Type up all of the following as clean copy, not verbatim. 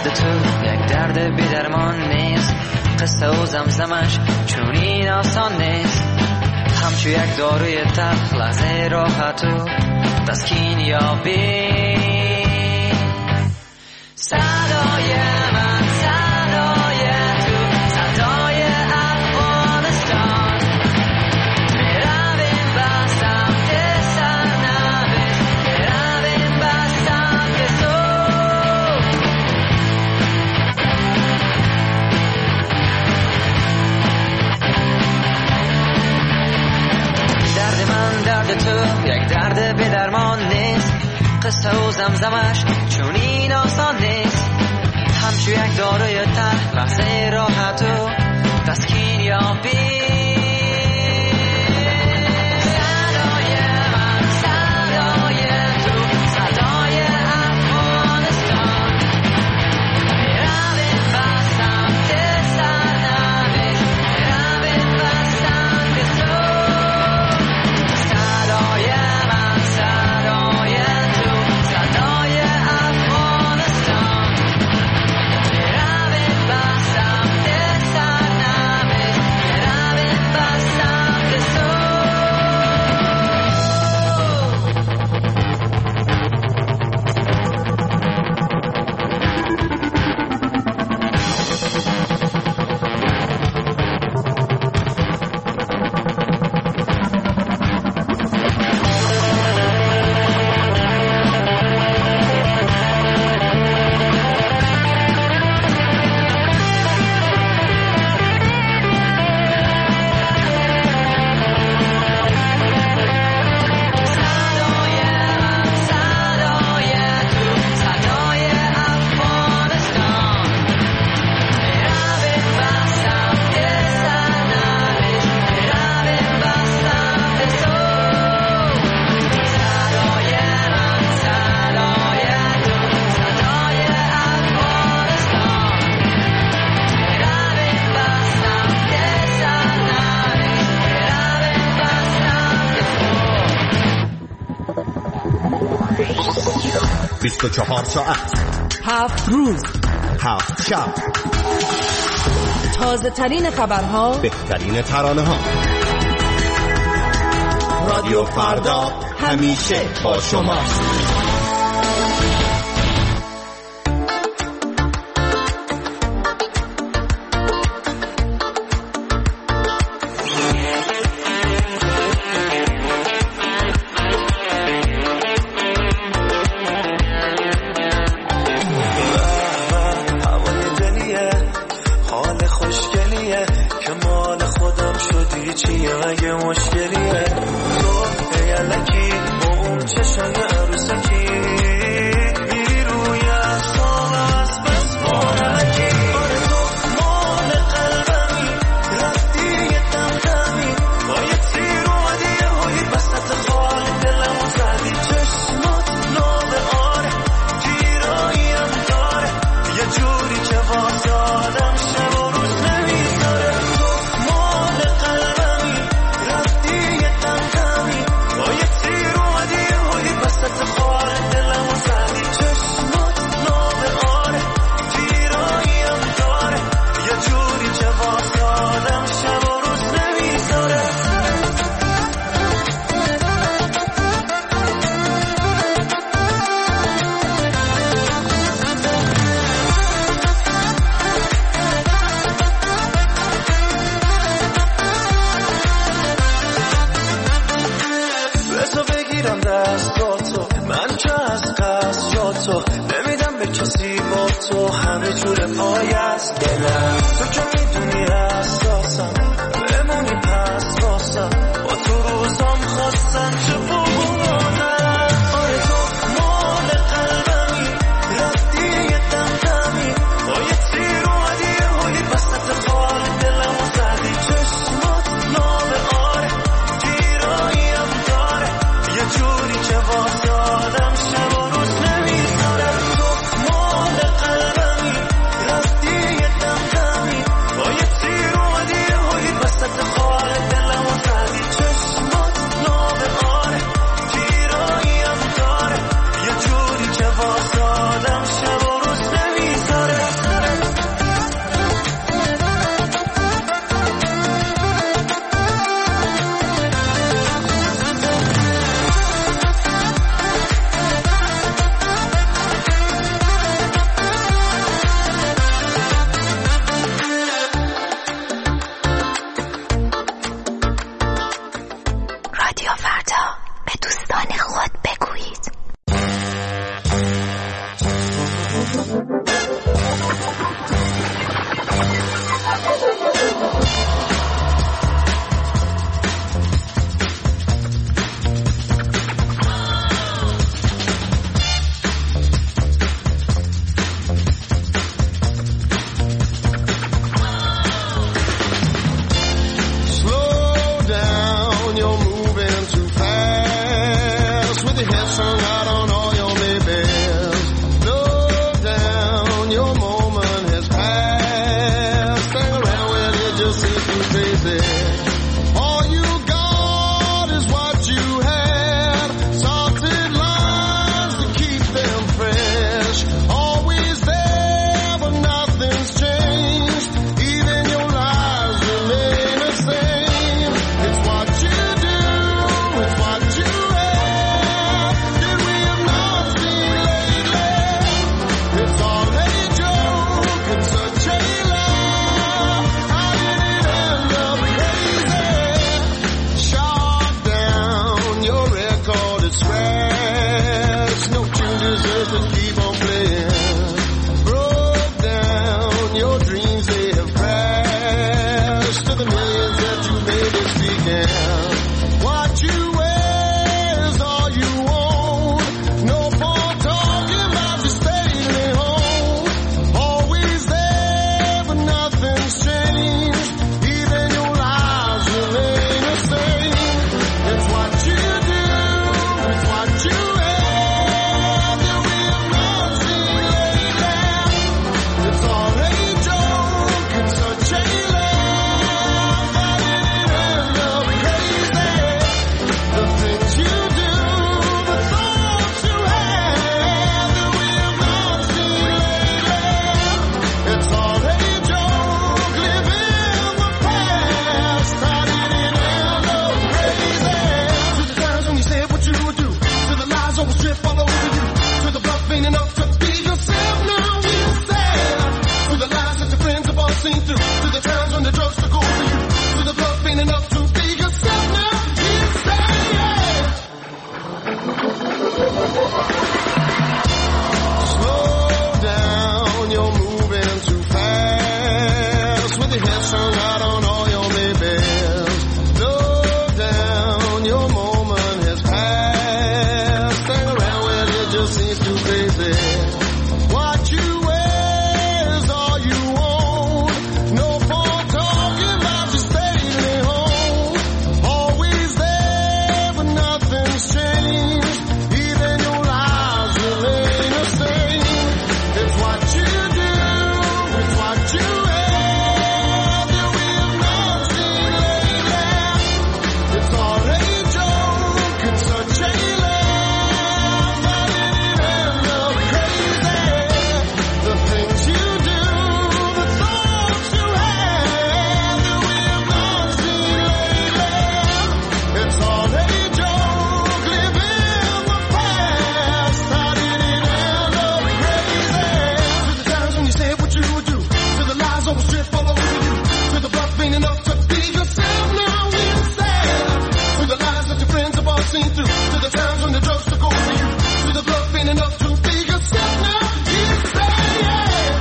درد تو یک درد بی‌درمان نیست، قصه و زمزمش چون این آسان نیست. همچو یک داروی تلخ لحظه راحت و تسکین یابی. صدای من صدای تو، صدای افغانستان. میرویم به سمت سرنوشت، میرویم به سمت صبح. درد من درد تو یک درد بی‌درمان نیست، قصه و زمزمش چون این آسان نیست. همچو یک داروی تلخ لحظه راحت و تسکین یابی. صدای من صدای تو، صدای افغانستان. میرویم به سمت سرنوشت، میرویم به سمت صبح. صدای من صدای تو، صدای افغانستان. میرویم به سمت سرنوشت، میرویم به سمت صبح. 24 ساعت 7 روز 7 شب، تازه ترین خبرها، بهترین ترانه ها. رادیو فردا همیشه با شماست. رفتی this earth and keep on playing. Broke down your dreams, they have crashed to the millions that you made this weekend. What you wear is all you own. No more talking about you staying home. Always there, but nothing's changed. Even your lives remain the same. It's what you do, it's what you have that we have not seen lately. It's all a joke, it's such a laugh that it ends up crazy. The things you do, the thoughts you have that we have not seen lately. It's all a joke, living the past, how did it end up crazy? To the times when you said what you would do, to the lies always trip all over you, to the bluff ain't enough to be yourself now instead, to the lies that your friends have all seen through, to the times when the drugs took over you, to the bluff ain't enough to be yourself now instead. Slow down, you're moving too fast, with your head strung out on all your babies. Slow down, your moment has passed. Hang around where it just seems too crazy. What you wear is all you own. No more talking about you staying home. Always there, but nothing's changed. Even your lives remain the same. It's what you do, it's what you have that we have not seen lately. It's all a joke, it's such a laugh that it ends up crazy. The things you do, the thoughts you have that we have not seen lately. It's all a joke, living the past. How did it end up crazy? To the times when you said what you would do, to the lies always trip all over you, to the bluff ain't enough to be yourself now instead, to the lies that your friends have all seen through, to the times when the drugs took over you, to the bluff ain't enough to be yourself now instead.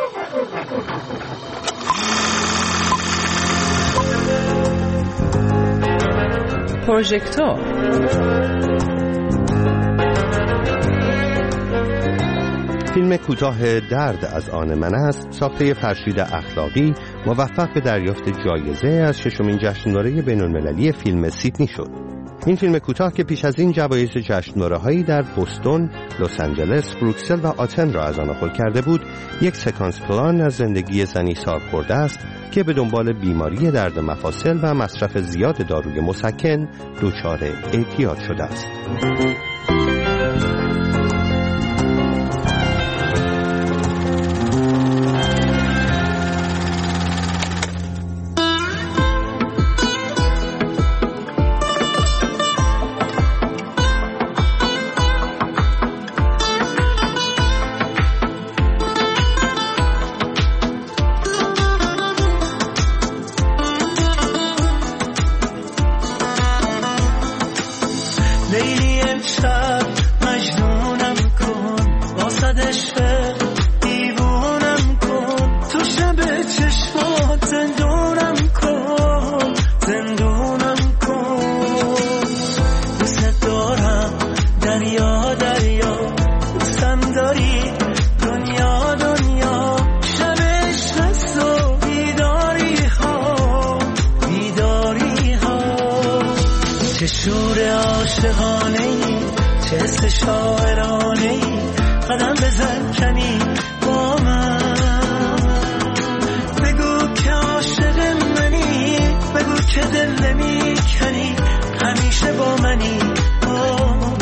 پروژکتور فیلم کوتاه درد از آن من است ساخته فرشید اخلاقی موفق به دریافت جایزه از 6مین جشنواره بین‌المللی فیلم سیدنی شد. این فیلم کوتاه که پیش از این جوایز جشنواره‌هایی در بوستون، لس آنجلس، بروکسل و آتن را از آن خود کرده بود، یک سکانس پلان از زندگی زنی سالخورده است که به دنبال بیماری درد مفاصل و مصرف زیاد داروی مسکن دچار اعتیاد شده است. لیلی امشب مجنونم کن، واسد عشق دیوونم کن، تو شب چشمات زندونم کن، زندونم کن. دوست دارم دریا دریا، دوستم داری دنیا دنیا، شب عشق و بیداری ها بیداری ها. چه شور عاشقانه ای، چه حس شاعرانه ای، قدم بزن کمی با من، بگو که عاشق منی، بگو که دل نمی کنی، همیشه با منی با من.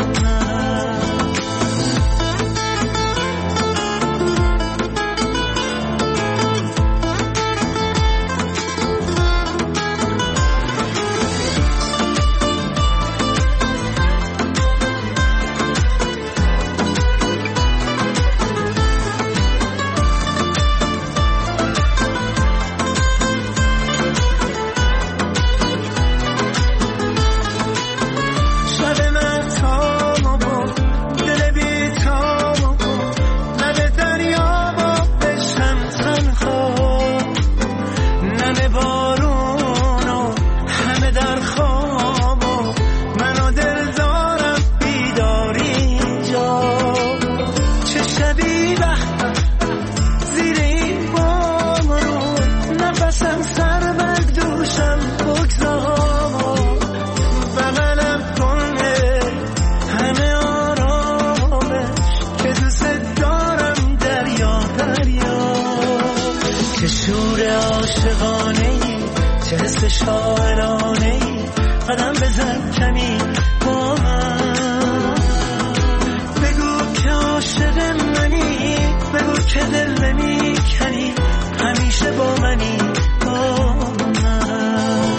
عاشقانه‌ای، چه حس شاعرانه‌ای، قدم بزن کمی با من. بگو که عاشق منی، بگو که دل نمی‌کنی، همیشه با منی با من.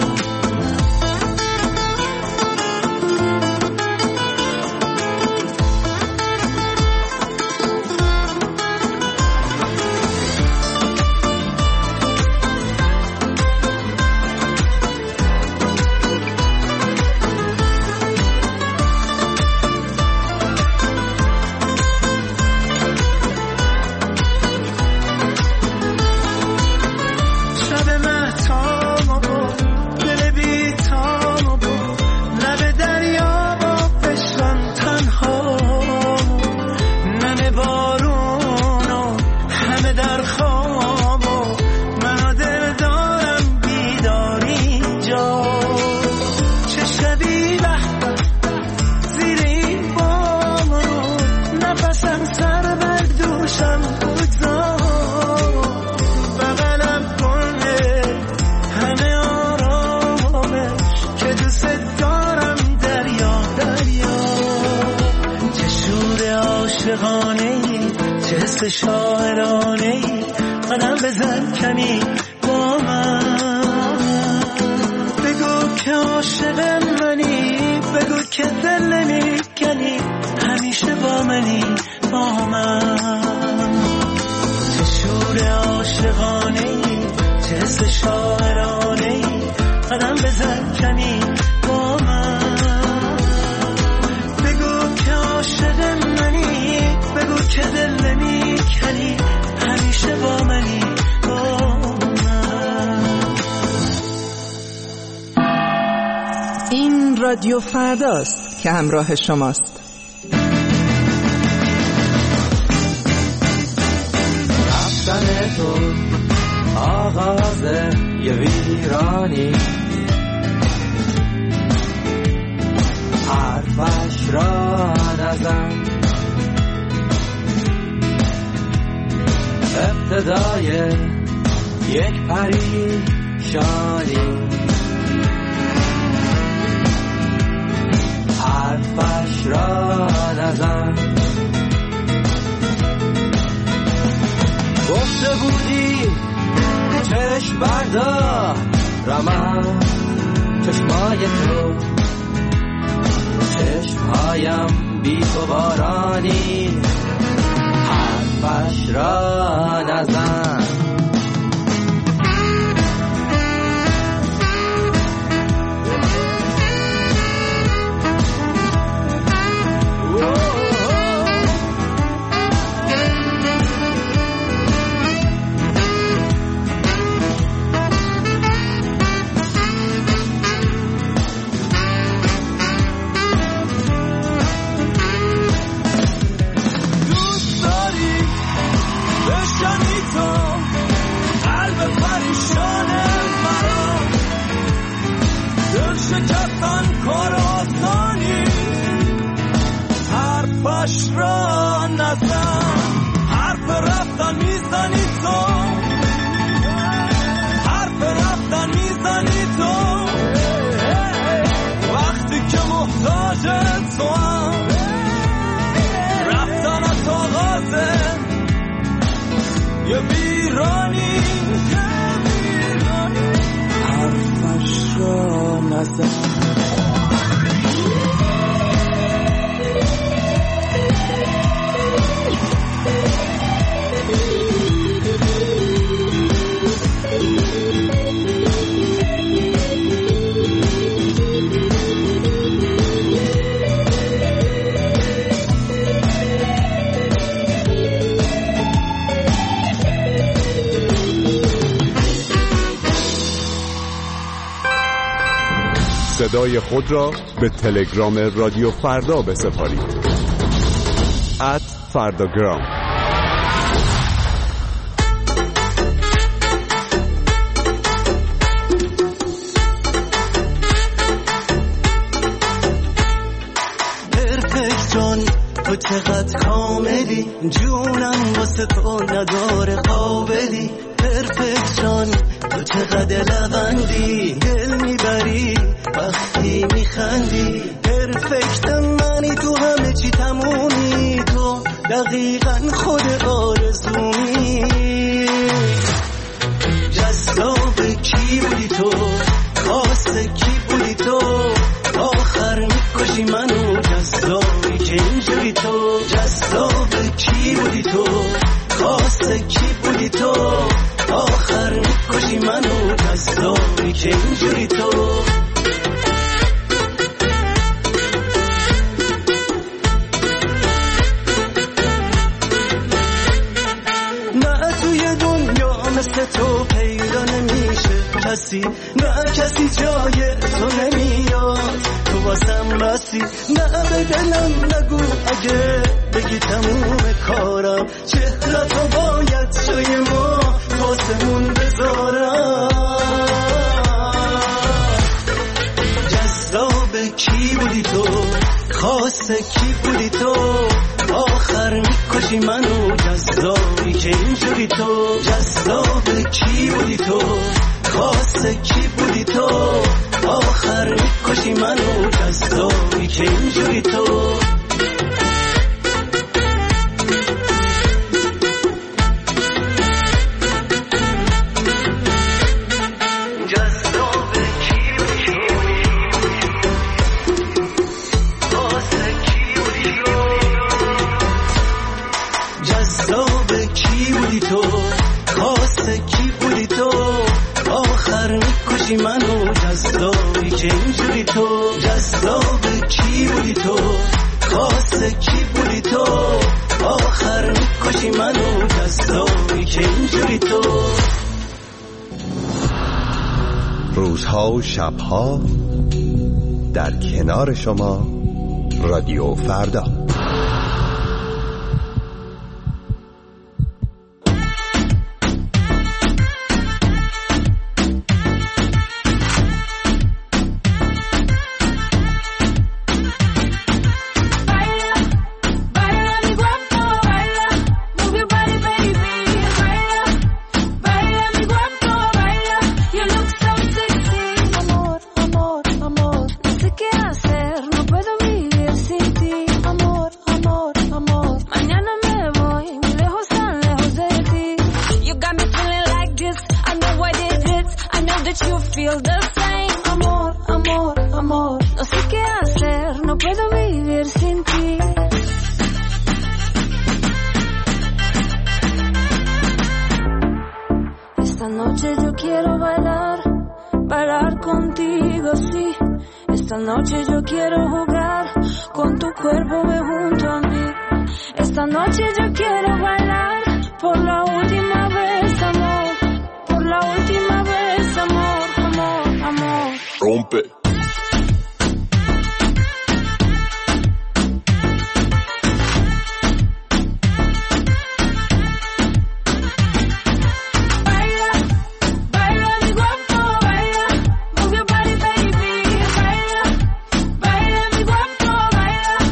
شاعرانه‌ای، قدم بزن کمی با من. بگو که عاشق منی، بگو که دل نمی‌کنی، همیشه با منی با من. چه شور عاشقانه‌ای، چه حس شاعرانه‌ای، قدم بزن کمی با من. بگو که عاشق منی، بگو که دل نمی‌کنی، همیشه با منی با من. این رادیو فرداست که همراه شماست. رفتن تو آغاز یه ویرانی، حرفش را نزن، ابتدای یک پریشانی، حرفش را نزن. گفته بودی چشم بردارم، چشمای تو، چشمهایم بی تو بارانی، حرفش را نزن. حرفش را نزن، حرف رفتن میزنی تو، حرف رفتن میزنی تو، وقتی که محتاج تو هم، رفتن از آغازه یه ویرانی، حرفش را نزن. صدای خود را به تلگرام رادیو فردا بسپارید. @فرداگرام. پرفکت جان، تو چقدر کاملی، جونم واسه تو نداره قابلی، پرفکشن تو چقدر لبندی دل میبری وقتی میخندی پرفکت منی تو همه چی تمومی تو دقیقا خود آرزومی جذاب کی بودی تو خاص کی بودی تو آخر میکشی منو جذابی که اینجوری تو جذاب کی بودی تو خاص کی بودی تو آخر میکشی منو جذابی که اینجوری تو نه توی دنیا مثل تو پیدا نمیشه کسی نه کسی جای تو نمیاد تو واسم بسی نه به دلم نگو اگه بگی تموم کارم چهرتو باید جای ما واسمون بذارم جذاب کی بودی تو خاص کی بودی تو آخر میکشی منو جذابی که اینجوری تو جذاب کی بودی تو خاص کی بودی تو آخر میکشی منو جذابی که اینجوری تو منو جذابی که اینجوری تو جذاب کی بودی تو خاص کی بودی تو آخر میکشی منو جذابی که اینجوری تو روزها و شبها در کنار شما رادیو فردا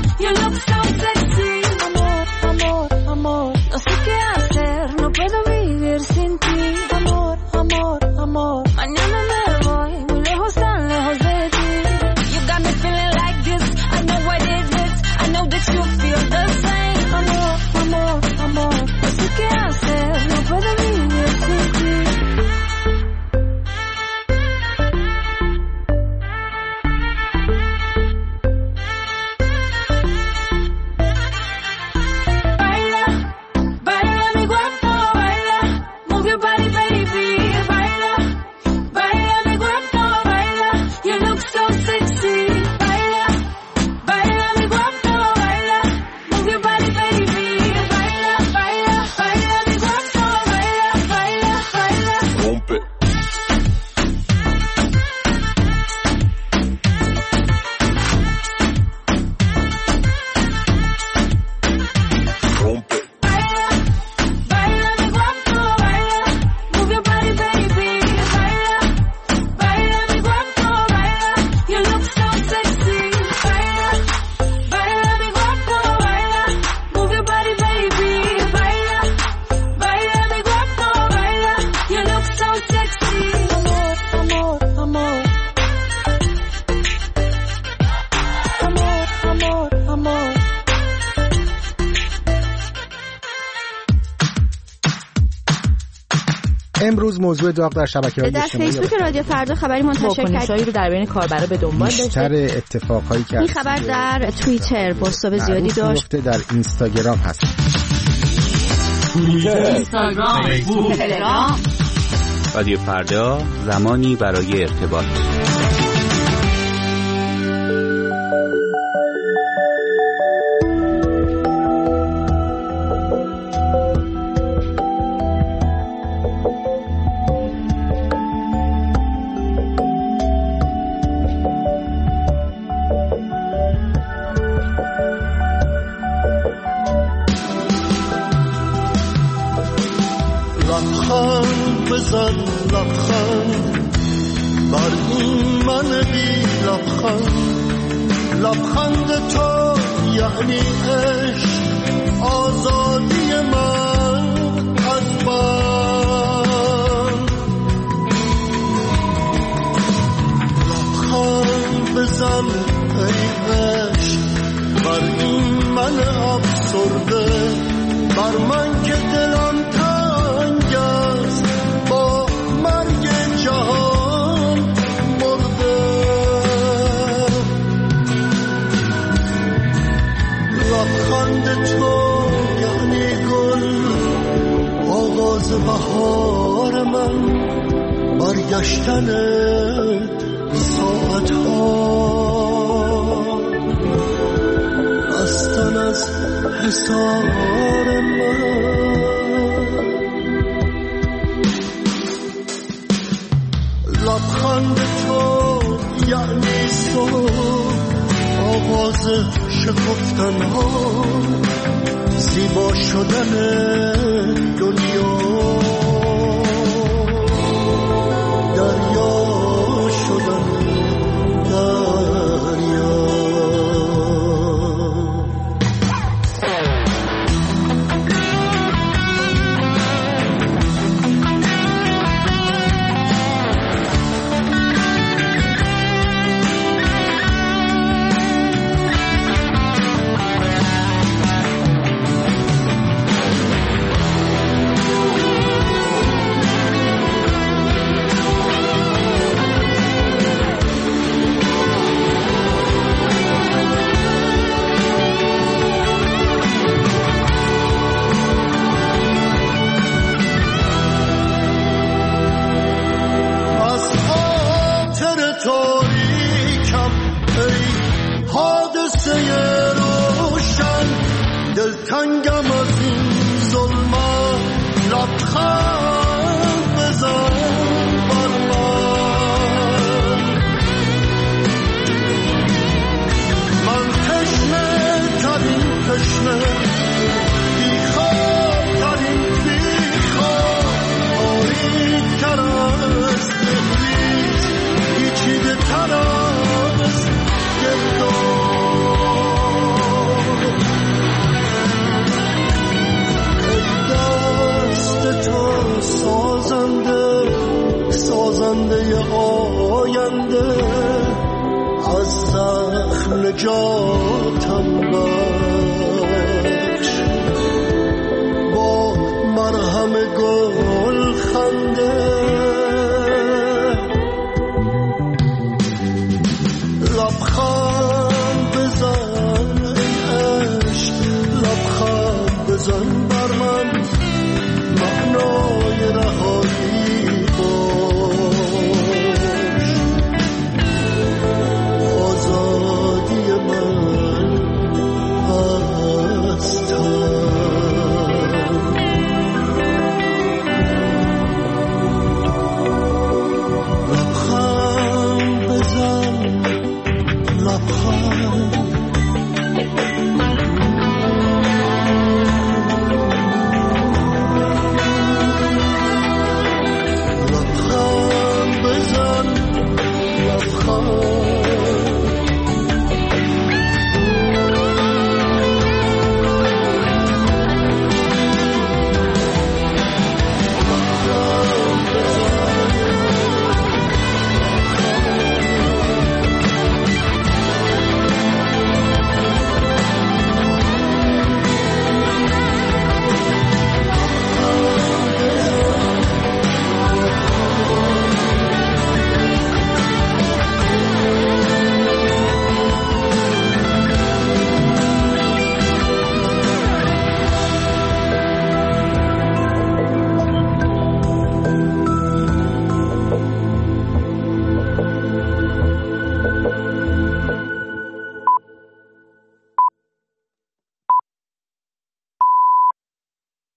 No sé qué hacer, no puedo vivir امروز موضوع داغ در شبکه‌های اجتماعی در فیسبوک رادیو فردا خبری منتشر کرد. واکنش‌هایی رو در بین کاربرا به دنبال داشته. بیشتر اتفاقایی که این خبر در توییتر بازتاب زیادی داشت. در اینستاگرام هست. اینستاگرام، فیسبوک، تلگرام. رادیو فردا، زمانی برای ارتباط. بزن لبخند بر این من بی لبخند تو یعنی عشق، آزادی من از بند. لبخند بزن ای عشق بر این من افسرده، بر من که دلم تنگ است با مرگ جهان مرده. لبخند تو یعنی گل، آغاز بهار من، برگشتن ساعت ها، رستن از حصار من. لبخند تو یعنی صبح، آغاز شکفتن ها، زیبا شدن دنیا، دریا شدن دریا. دلتنگم از این ظلمت، لبخند بزن بر من. من تشنه ترین تشنه، بیخواب ترین بیخواب، باریک تر از دهلیز، پیچیده تر از گرداب. تو سازنده آینده، از زخم نجاتم بخش، با مرهم گل خنده. لبخند بزن ای عشق، لبخند بزن بر من،